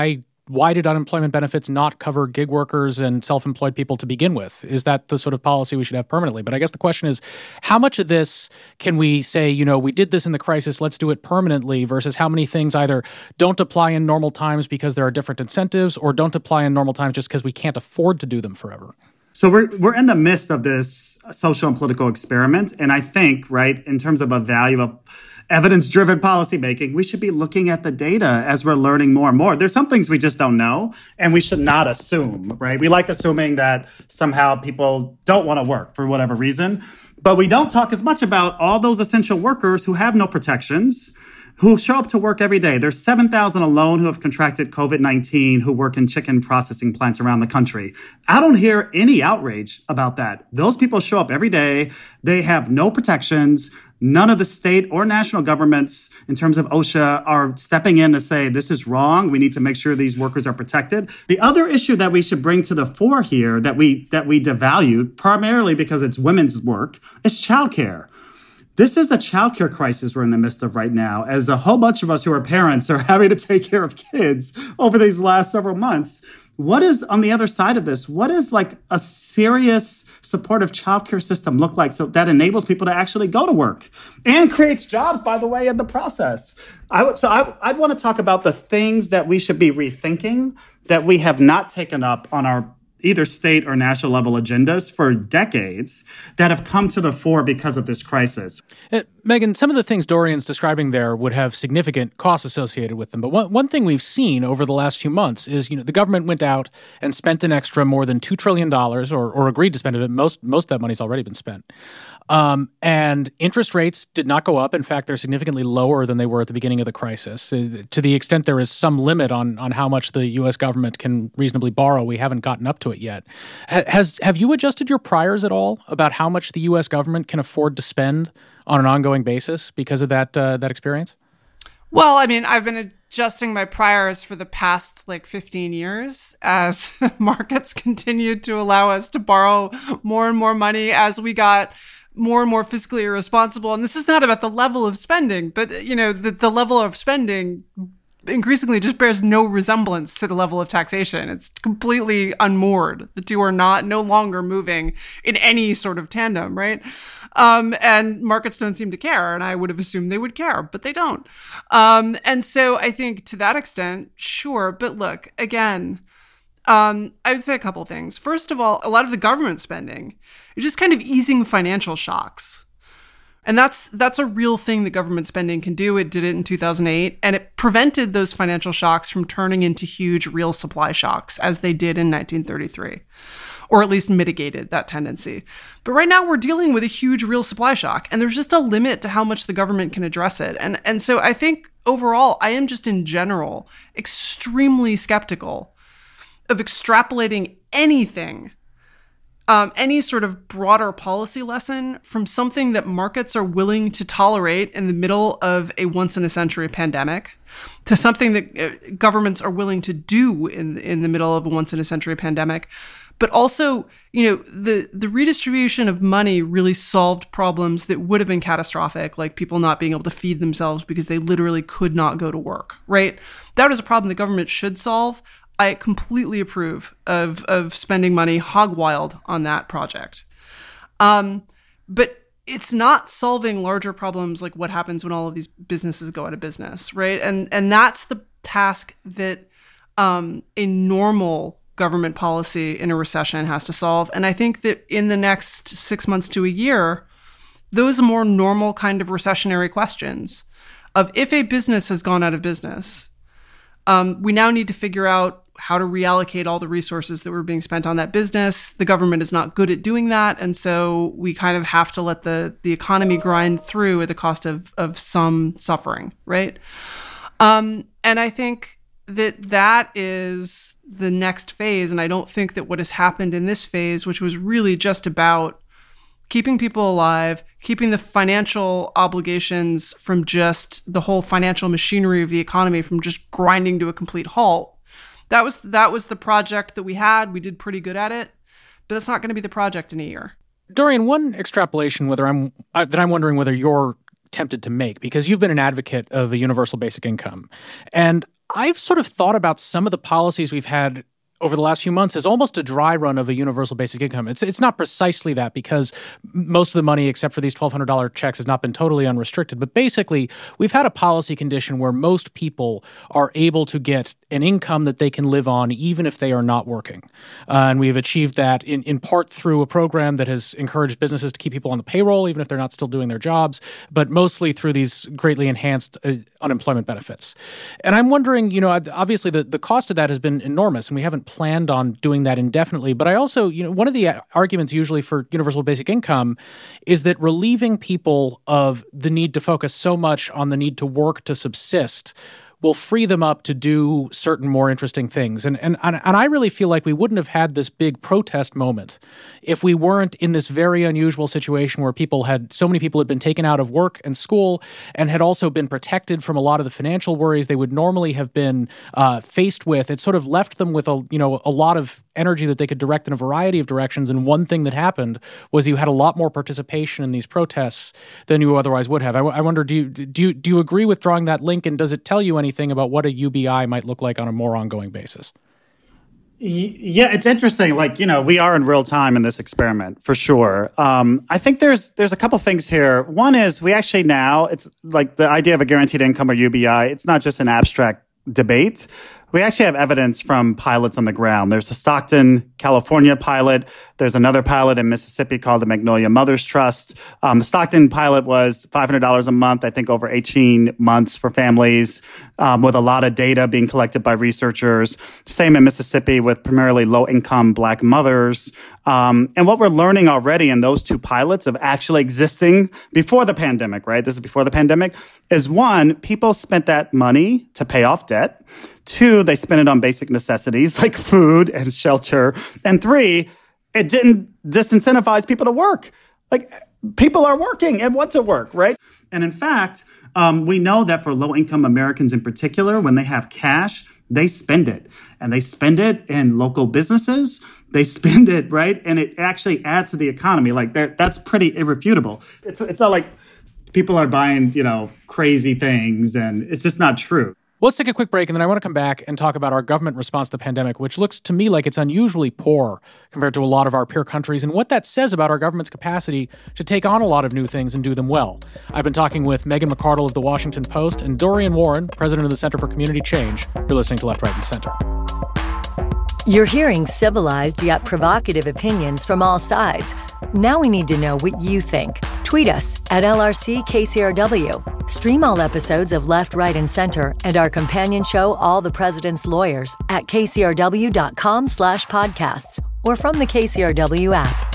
Why did unemployment benefits not cover gig workers and self-employed people to begin with? Is that the sort of policy we should have permanently? But I guess the question is, how much of this can we say, we did this in the crisis, let's do it permanently, versus how many things either don't apply in normal times because there are different incentives, or don't apply in normal times just because we can't afford to do them forever? So we're in the midst of this social and political experiment. And I think, right, in terms of a value of evidence-driven policymaking, we should be looking at the data as we're learning more and more. There's some things we just don't know, and we should not assume, right? We like assuming that somehow people don't want to work for whatever reason, but we don't talk as much about all those essential workers who have no protections, who show up to work every day. There's 7,000 alone who have contracted COVID-19 who work in chicken processing plants around the country. I don't hear any outrage about that. Those people show up every day. They have no protections. None of the state or national governments, in terms of OSHA, are stepping in to say, this is wrong. We need to make sure these workers are protected. The other issue that we should bring to the fore here that we devalued, primarily because it's women's work, is childcare. This is a childcare crisis we're in the midst of right now, as a whole bunch of us who are parents are having to take care of kids over these last several months. What is on the other side of this? What is like a serious supportive childcare system look like so that enables people to actually go to work and creates jobs, by the way, in the process? I'd want to talk about the things that we should be rethinking that we have not taken up on our either state or national level agendas for decades that have come to the fore because of this crisis. Megan, some of the things Dorian's describing there would have significant costs associated with them. But one thing we've seen over the last few months is, the government went out and spent an extra more than $2 trillion or agreed to spend it. Most of that money's already been spent. And interest rates did not go up. In fact, they're significantly lower than they were at the beginning of the crisis. To the extent there is some limit on how much the U.S. government can reasonably borrow, we haven't gotten up to it yet. Have you adjusted your priors at all about how much the U.S. government can afford to spend on an ongoing basis because of that experience? Well, I mean, I've been adjusting my priors for the past 15 years as markets continued to allow us to borrow more and more money as we got more and more fiscally irresponsible. And this is not about the level of spending, but, the level of spending increasingly just bears no resemblance to the level of taxation. It's completely unmoored. The two are no longer moving in any sort of tandem, right? And markets don't seem to care. And I would have assumed they would care, but they don't. And so I think to that extent, sure. But look, again, I would say a couple of things. First of all, a lot of the government spending is just kind of easing financial shocks. And that's a real thing that government spending can do. It did it in 2008, and it prevented those financial shocks from turning into huge real supply shocks, as they did in 1933, or at least mitigated that tendency. But right now we're dealing with a huge real supply shock, and there's just a limit to how much the government can address it. And so I think overall, I am just in general extremely skeptical of extrapolating anything, any sort of broader policy lesson from something that markets are willing to tolerate in the middle of a once-in-a-century pandemic to something that governments are willing to do in the middle of a once-in-a-century pandemic. But also, the redistribution of money really solved problems that would have been catastrophic, like people not being able to feed themselves because they literally could not go to work, right? That is a problem the government should solve. I completely approve of spending money hog wild on that project. But it's not solving larger problems like what happens when all of these businesses go out of business, right? And that's the task that a normal government policy in a recession has to solve. And I think that in the next 6 months to a year, those are more normal kind of recessionary questions of if a business has gone out of business, we now need to figure out how to reallocate all the resources that were being spent on that business. The government is not good at doing that. And so we kind of have to let the economy grind through at the cost of some suffering, right? And I think that is the next phase. And I don't think that what has happened in this phase, which was really just about keeping people alive, keeping the financial obligations from just the whole financial machinery of the economy from just grinding to a complete halt. That was the project that we had. We did pretty good at it, but that's not going to be the project in a year. Dorian, one extrapolation that I'm wondering whether you're tempted to make, because you've been an advocate of a universal basic income. And I've sort of thought about some of the policies we've had over the last few months as almost a dry run of a universal basic income. It's not precisely that, because most of the money, except for these $1,200 checks, has not been totally unrestricted. But basically, we've had a policy condition where most people are able to get an income that they can live on even if they are not working. And we've achieved that in part through a program that has encouraged businesses to keep people on the payroll even if they're not still doing their jobs, but mostly through these greatly enhanced unemployment benefits. And I'm wondering, obviously the cost of that has been enormous, and we haven't planned on doing that indefinitely. But I also, one of the arguments usually for universal basic income is that relieving people of the need to focus so much on the need to work to subsist will free them up to do certain more interesting things. And I really feel like we wouldn't have had this big protest moment if we weren't in this very unusual situation where so many people had been taken out of work and school and had also been protected from a lot of the financial worries they would normally have been faced with. It sort of left them with a lot of energy that they could direct in a variety of directions. And one thing that happened was you had a lot more participation in these protests than you otherwise would have. I wonder, do you agree with drawing that link, and does it tell you anything about what a UBI might look like on a more ongoing basis? Yeah, it's interesting. We are in real time in this experiment for sure. I think there's a couple things here. One is we actually now, it's like the idea of a guaranteed income or UBI, it's not just an abstract debate. We actually have evidence from pilots on the ground. There's a Stockton, California pilot. There's another pilot in Mississippi called the Magnolia Mothers Trust. The Stockton pilot was $500 a month, I think over 18 months for families, with a lot of data being collected by researchers. Same in Mississippi with primarily low-income Black mothers. And what we're learning already in those two pilots of actually existing before the pandemic, right? This is before the pandemic, is one, people spent that money to pay off debt. Two, they spent it on basic necessities like food and shelter. And three, it didn't disincentivize people to work. Like, people are working and want to work, right? And in fact, we know that for low-income Americans in particular, when they have cash, they spend it. And they spend it in local businesses. They spend it, right? And it actually adds to the economy. Like, that's pretty irrefutable. It's not like people are buying, crazy things, and it's just not true. Well, let's take a quick break, and then I want to come back and talk about our government response to the pandemic, which looks to me like it's unusually poor compared to a lot of our peer countries, and what that says about our government's capacity to take on a lot of new things and do them well. I've been talking with Megan McArdle of The Washington Post and Dorian Warren, president of the Center for Community Change. You're listening to Left, Right, and Center. You're hearing civilized yet provocative opinions from all sides. Now we need to know what you think. Tweet us at LRCKCRW. Stream all episodes of Left, Right, and Center and our companion show, All the President's Lawyers, at kcrw.com/podcasts or from the KCRW app.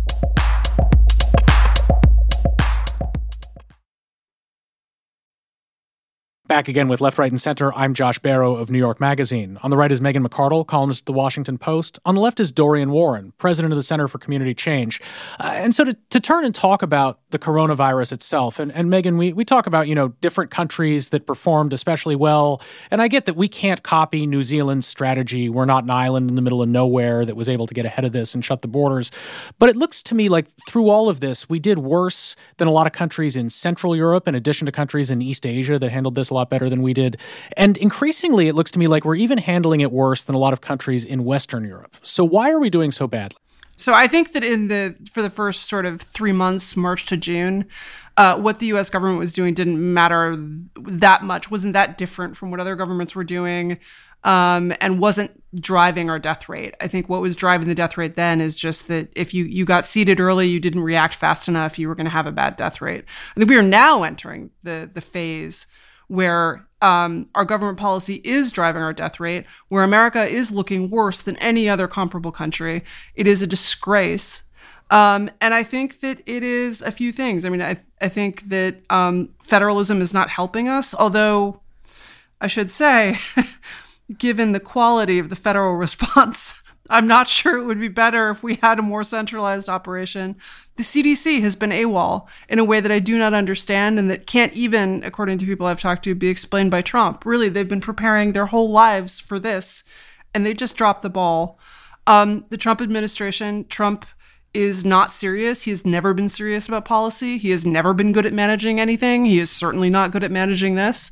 Back again with Left, Right, and Center. I'm Josh Barrow of New York Magazine. On the right is Megan McArdle, columnist at The Washington Post. On the left is Dorian Warren, president of the Center for Community Change. And so to turn and talk about the coronavirus itself, and Megan, we talk about, different countries that performed especially well. And I get that we can't copy New Zealand's strategy. We're not an island in the middle of nowhere that was able to get ahead of this and shut the borders. But it looks to me like through all of this, we did worse than a lot of countries in Central Europe, in addition to countries in East Asia that handled this a lot better than we did. And increasingly, it looks to me like we're even handling it worse than a lot of countries in Western Europe. So why are we doing so badly? So I think that for the first sort of 3 months, March to June, what the U.S. government was doing didn't matter that much, wasn't that different from what other governments were doing, and wasn't driving our death rate. I think what was driving the death rate then is just that if you got seeded early, you didn't react fast enough, you were going to have a bad death rate. I think we are now entering the phase where our government policy is driving our death rate, where America is looking worse than any other comparable country. It is a disgrace. And I think that it is a few things. I mean, I think that federalism is not helping us, although I should say, given the quality of the federal response, I'm not sure it would be better if we had a more centralized operation. The CDC has been AWOL in a way that I do not understand and that can't even, according to people I've talked to, be explained by Trump. Really, they've been preparing their whole lives for this, and they just dropped the ball. The Trump administration, Trump is not serious. He has never been serious about policy. He has never been good at managing anything. He is certainly not good at managing this.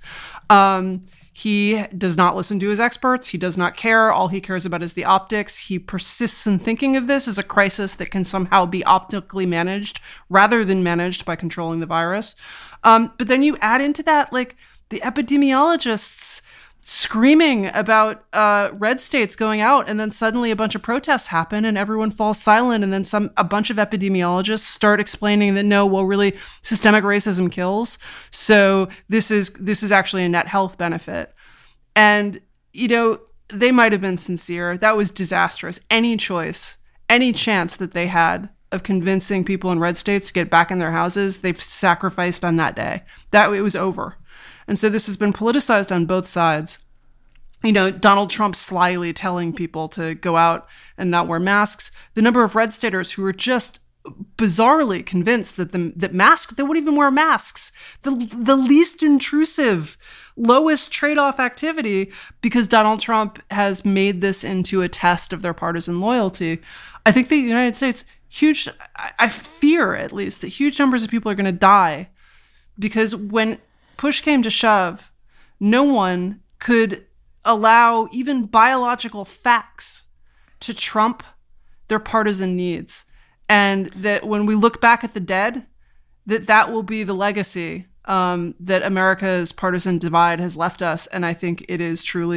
He does not listen to his experts. He does not care. All he cares about is the optics. He persists in thinking of this as a crisis that can somehow be optically managed rather than managed by controlling the virus. But then you add into that, like, the epidemiologists screaming about red states going out, and then suddenly a bunch of protests happen and everyone falls silent, and then a bunch of epidemiologists start explaining that no, well, really, systemic racism kills, so this is actually a net health benefit. And they might have been sincere. That was disastrous. Any chance that they had of convincing people in red states to get back in their houses, they've sacrificed on that day. That it was over. And so this has been politicized on both sides. Donald Trump slyly telling people to go out and not wear masks. The number of red staters who were just bizarrely convinced that they wouldn't even wear masks. The least intrusive, lowest trade-off activity, because Donald Trump has made this into a test of their partisan loyalty. I think the United States, I fear at least that huge numbers of people are going to die because when push came to shove, no one could allow even biological facts to trump their partisan needs. And that when we look back at the dead, that will be the legacy that America's partisan divide has left us. And I think it is truly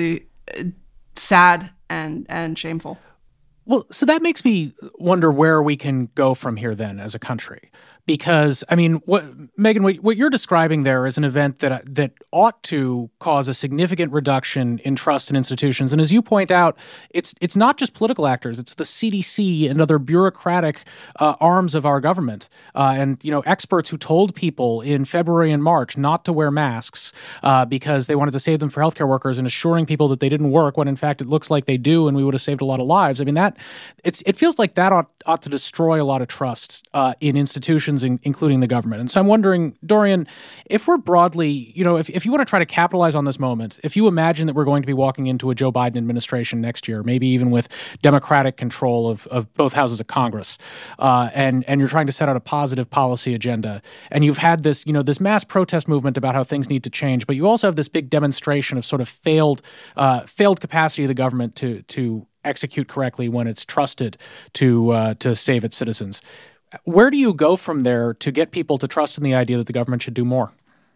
sad and shameful. Well, so that makes me wonder where we can go from here then as a country. Because, I mean, Megan, what you're describing there is an event that ought to cause a significant reduction in trust in institutions. And as you point out, it's not just political actors. It's the CDC and other bureaucratic arms of our government. And, experts who told people in February and March not to wear masks because they wanted to save them for healthcare workers and assuring people that they didn't work when, in fact, it looks like they do and we would have saved a lot of lives. I mean, it feels like that ought to destroy a lot of trust in institutions, including the government. And so I'm wondering, Dorian, if we're broadly, if you want to try to capitalize on this moment, if you imagine that we're going to be walking into a Joe Biden administration next year, maybe even with Democratic control of both houses of Congress, and you're trying to set out a positive policy agenda, and you've had this, this mass protest movement about how things need to change, but you also have this big demonstration of sort of failed capacity of the government to execute correctly when it's trusted to save its citizens. Where do you go from there to get people to trust in the idea that the government should do more?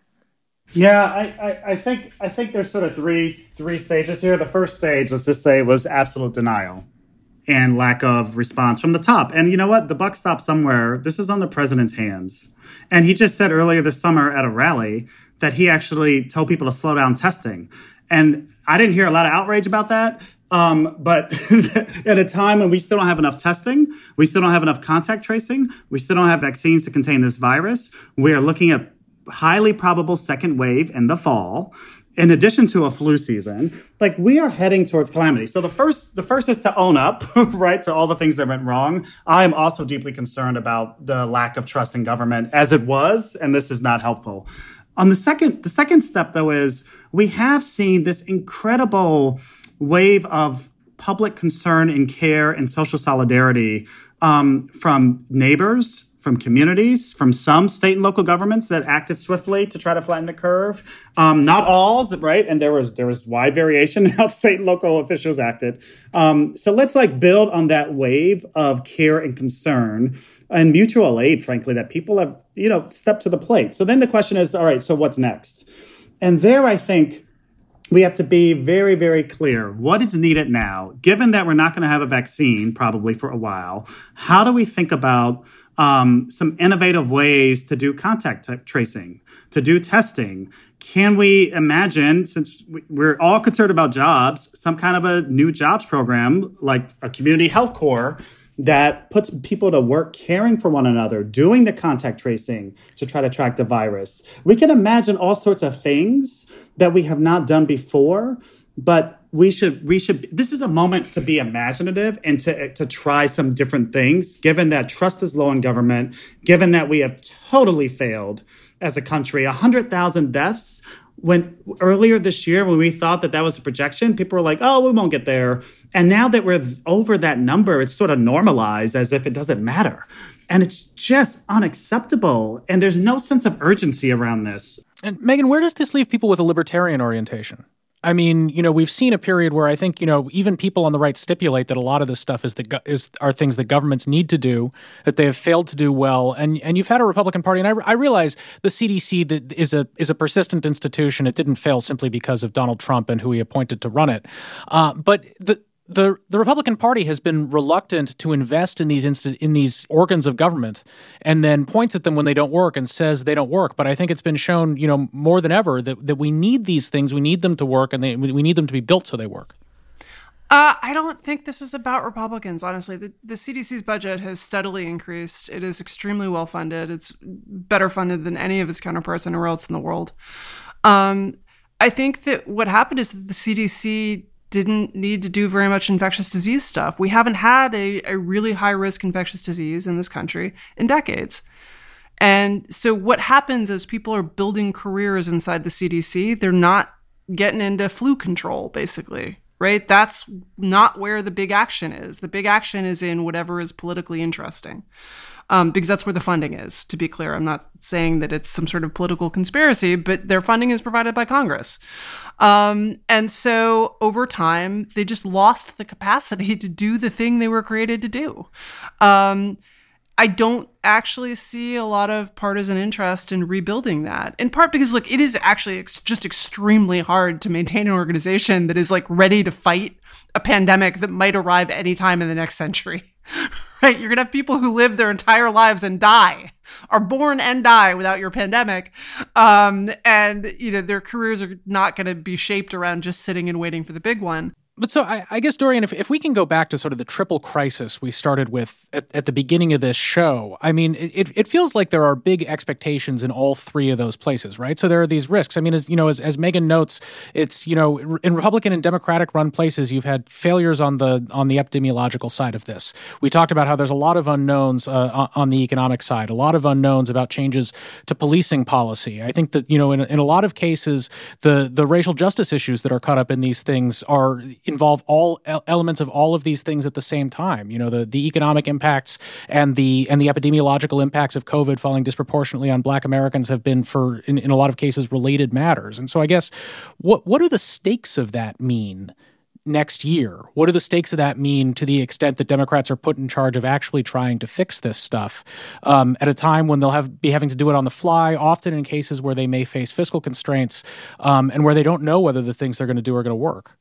Yeah, I think there's sort of three stages here. The first stage, let's just say, was absolute denial and lack of response from the top. And you know what? The buck stops somewhere. This is on the president's hands. And he just said earlier this summer at a rally that he actually told people to slow down testing. And I didn't hear a lot of outrage about that. But at a time when we still don't have enough testing, we still don't have enough contact tracing, we still don't have vaccines to contain this virus, we are looking at highly probable second wave in the fall, in addition to a flu season. Like, we are heading towards calamity. So the first is to own up, right, to all the things that went wrong. I am also deeply concerned about the lack of trust in government as it was, and this is not helpful. On the second step, though, is we have seen this incredible wave of public concern and care and social solidarity from neighbors, from communities, from some state and local governments that acted swiftly to try to flatten the curve. Not all, right? And there was wide variation in how state and local officials acted. So let's build on that wave of care and concern and mutual aid, frankly, that people have, stepped to the plate. So then the question is, all right, so what's next? And there, I think, we have to be very, very clear what is needed now, given that we're not going to have a vaccine probably for a while. How do we think about some innovative ways to do contact tracing, to do testing? Can we imagine, since we're all concerned about jobs, some kind of a new jobs program like a community health corps that puts people to work caring for one another, doing the contact tracing to try to track the virus? We can imagine all sorts of things that we have not done before, but we should. This is a moment to be imaginative and to try some different things, given that trust is low in government, given that we have totally failed as a country. 100,000 deaths. When earlier this year, when we thought that was a projection, people were like, oh, we won't get there. And now that we're over that number, it's sort of normalized as if it doesn't matter. And it's just unacceptable. And there's no sense of urgency around this. And Megan, where does this leave people with a libertarian orientation? I mean, we've seen a period where I think, even people on the right stipulate that a lot of this stuff are things that governments need to do, that they have failed to do well. And you've had a Republican Party, and I realize the CDC that is a persistent institution. It didn't fail simply because of Donald Trump and who he appointed to run it. But the Republican Party has been reluctant to invest in these organs of government, and then points at them when they don't work and says they don't work. But I think it's been shown, more than ever that we need these things. We need them to work, and we need them to be built so they work. I don't think this is about Republicans, honestly. The CDC's budget has steadily increased. It is extremely well funded. It's better funded than any of its counterparts anywhere else in the world. I think that what happened is that the CDC didn't need to do very much infectious disease stuff. We haven't had a really high-risk infectious disease in this country in decades. And so what happens is people are building careers inside the CDC. They're not getting into flu control, basically, right? That's not where the big action is. The big action is in whatever is politically interesting. Because that's where the funding is, to be clear. I'm not saying that it's some sort of political conspiracy, but their funding is provided by Congress. And so over time, they just lost the capacity to do the thing they were created to do. I don't actually see a lot of partisan interest in rebuilding that, in part because, look, it is actually just extremely hard to maintain an organization that is like ready to fight a pandemic that might arrive anytime in the next century, right? You're going to have people who live their entire lives and die, are born and die without your pandemic. And, their careers are not going to be shaped around just sitting and waiting for the big one. But so I guess, Dorian, if we can go back to sort of the triple crisis we started with at the beginning of this show, I mean, it feels like there are big expectations in all three of those places, right? So there are these risks. I mean, as Megan notes, it's, in Republican and Democratic run places, you've had failures on the epidemiological side of this. We talked about how there's a lot of unknowns on the economic side, a lot of unknowns about changes to policing policy. I think that, in a lot of cases, the racial justice issues that are caught up in these things involve all elements of all of these things at the same time. The economic impacts and the epidemiological impacts of COVID falling disproportionately on Black Americans have been, in a lot of cases, related matters. And so I guess, what do the stakes of that mean next year? What do the stakes of that mean to the extent that Democrats are put in charge of actually trying to fix this stuff at a time when they'll be having to do it on the fly, often in cases where they may face fiscal constraints and where they don't know whether the things they're going to do are going to work?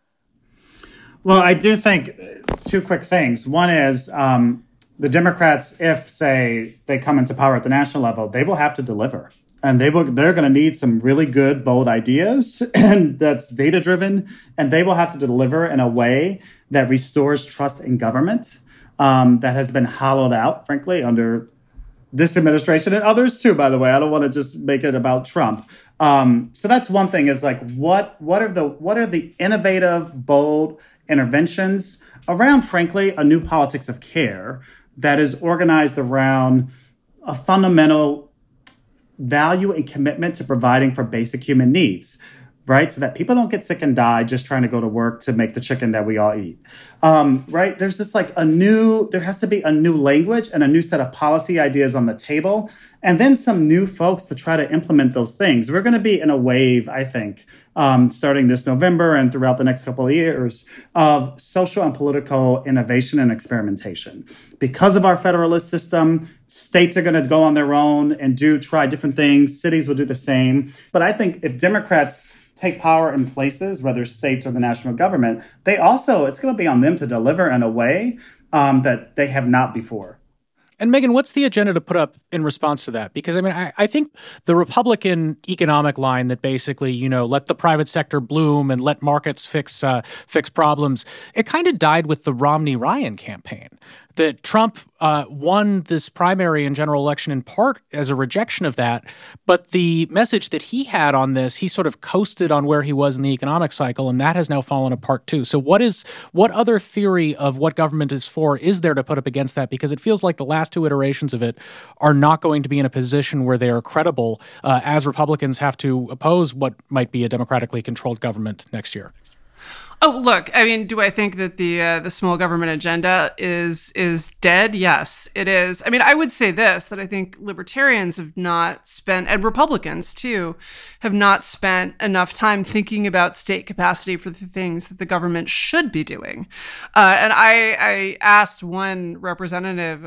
Well, I do think two quick things. One is the Democrats, if, say, they come into power at the national level, they will have to deliver. And they're going to need some really good, bold ideas, and that's data-driven. And they will have to deliver in a way that restores trust in government that has been hollowed out, frankly, under this administration and others, too, by the way. I don't want to just make it about Trump. So that's one thing, is like, what are the innovative, bold interventions around, frankly, a new politics of care that is organized around a fundamental value and commitment to providing for basic human needs, right? So that people don't get sick and die just trying to go to work to make the chicken that we all eat, right? There's just like there has to be a new language and a new set of policy ideas on the table, and then some new folks to try to implement those things. We're going to be in a wave, I think, starting this November and throughout the next couple of years, of social and political innovation and experimentation. Because of our federalist system, states are going to go on their own and try different things. Cities will do the same. But I think if Democrats take power in places, whether states or the national government, it's going to be on them to deliver in a way that they have not before. And Megan, what's the agenda to put up in response to that? Because, I mean, I think the Republican economic line that basically, let the private sector bloom and let markets fix problems, it kind of died with the Romney-Ryan campaign. That Trump won this primary and general election in part as a rejection of that, but the message that he had on this, he sort of coasted on where he was in the economic cycle, and that has now fallen apart too. So what other theory of what government is for is there to put up against that? Because it feels like the last two iterations of it are not going to be in a position where they are credible as Republicans have to oppose what might be a democratically controlled government next year. Oh, look, I mean, do I think that the small government agenda is dead? Yes, it is. I mean, I would say this, that I think libertarians have not spent, and Republicans too, have not spent enough time thinking about state capacity for the things that the government should be doing. And I asked one representative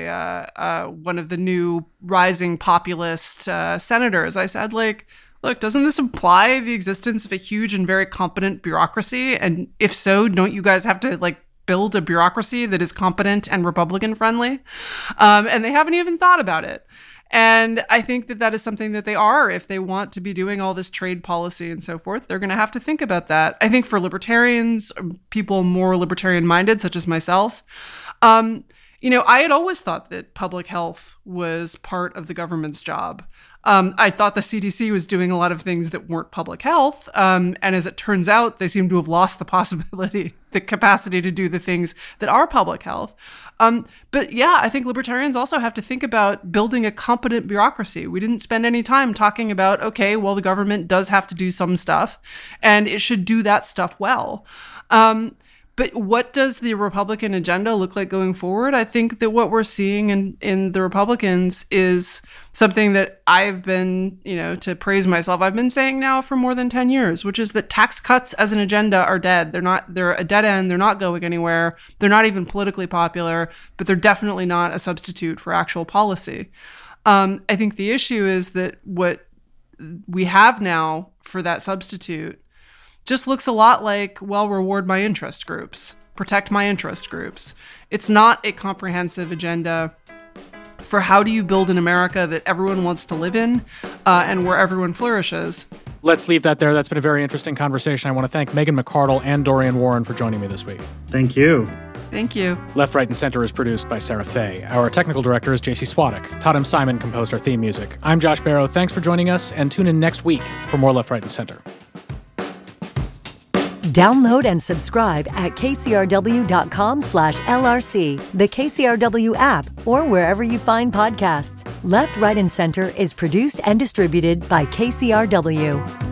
of one of the new rising populist senators, I said, look, doesn't this imply the existence of a huge and very competent bureaucracy? And if so, don't you guys have to build a bureaucracy that is competent and Republican friendly? And they haven't even thought about it. And I think that is something that they are. If they want to be doing all this trade policy and so forth, they're going to have to think about that. I think for libertarians, people more libertarian minded, such as myself, I had always thought that public health was part of the government's job. I thought the CDC was doing a lot of things that weren't public health. And as it turns out, they seem to have lost the capacity to do the things that are public health. But yeah, I think libertarians also have to think about building a competent bureaucracy. We didn't spend any time talking about, okay, well, the government does have to do some stuff and it should do that stuff well. But what does the Republican agenda look like going forward? I think that what we're seeing in the Republicans is something that I've been, to praise myself, I've been saying now for more than 10 years, which is that tax cuts as an agenda are dead. They're a dead end. They're not going anywhere. They're not even politically popular, but they're definitely not a substitute for actual policy. I think the issue is that what we have now for that substitute just looks a lot like, well, reward my interest groups, protect my interest groups. It's not a comprehensive agenda for how do you build an America that everyone wants to live in and where everyone flourishes. Let's leave that there. That's been a very interesting conversation. I want to thank Megan McArdle and Dorian Warren for joining me this week. Thank you. Thank you. Left, Right, and Center is produced by Sarah Fay. Our technical director is JC Swadek. Todd M. Simon composed our theme music. I'm Josh Barrow. Thanks for joining us, and tune in next week for more Left, Right, and Center. Download and subscribe at kcrw.com/LRC, the KCRW app, or wherever you find podcasts. Left, Right, and Center is produced and distributed by KCRW.